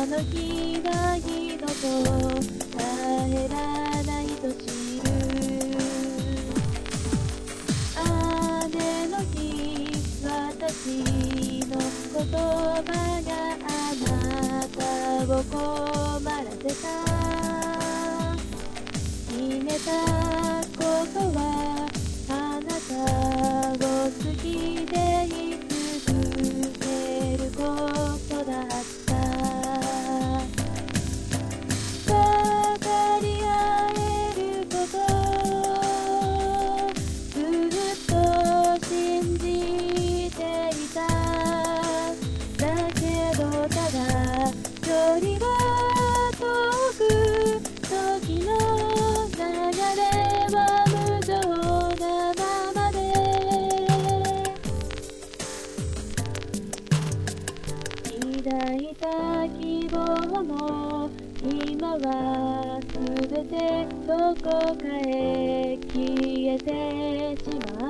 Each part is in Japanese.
の日は二度と帰らないと知る。雨の日、私の言葉があなたを困らせた。決めたことはあなたを好きでい続けることだった。分かり合えること、ずっと信じていた。だけどただ距離は遠く、時の流れは無情なままで、抱いた希望も今はすべてどこかへ消えてしまった。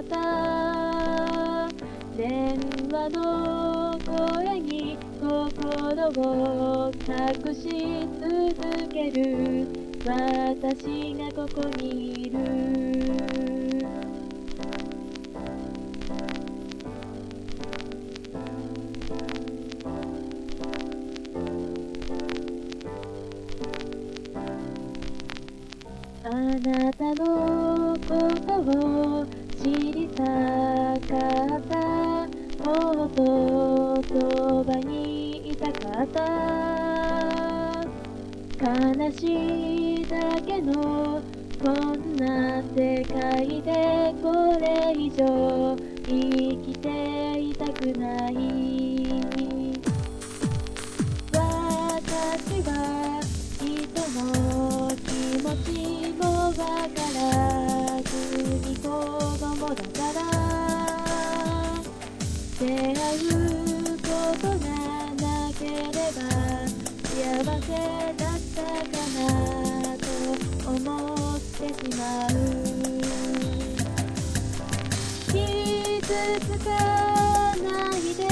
電話の声に心を隠し続ける私がここにいる。あなたのことを知りたかった。もっとそばにいたかった。悲しいだけのこんな世界でこれ以上生きていたくない。私は人の気持ちもわからずに子供だから、出会うことがなければ幸せだったかなと思ってしまう。傷つかないで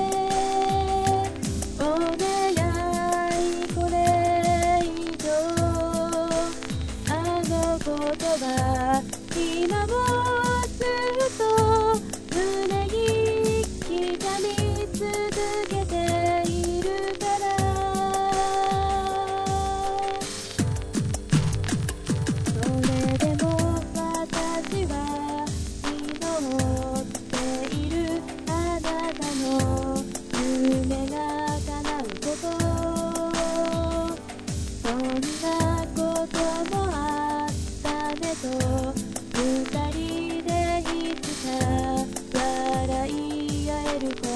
お願い、これ以上あの言葉今もずっと胸に刻み続けているから。それでも私は祈っている。あなたの夢が叶うこと、そんなこともあったねと二人でいつか笑い合えること。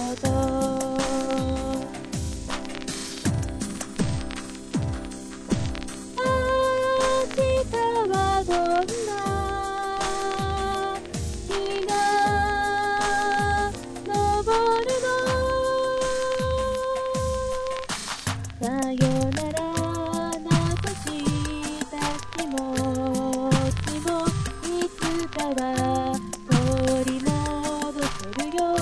明日はどんな日が昇るの。さよならなくした気持ちもいつかは取り戻せるよ。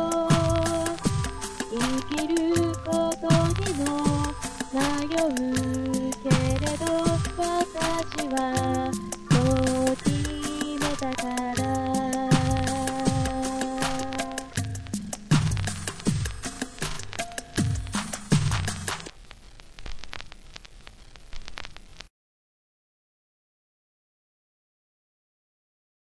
生きることにも迷うけれど私はそう決めたから。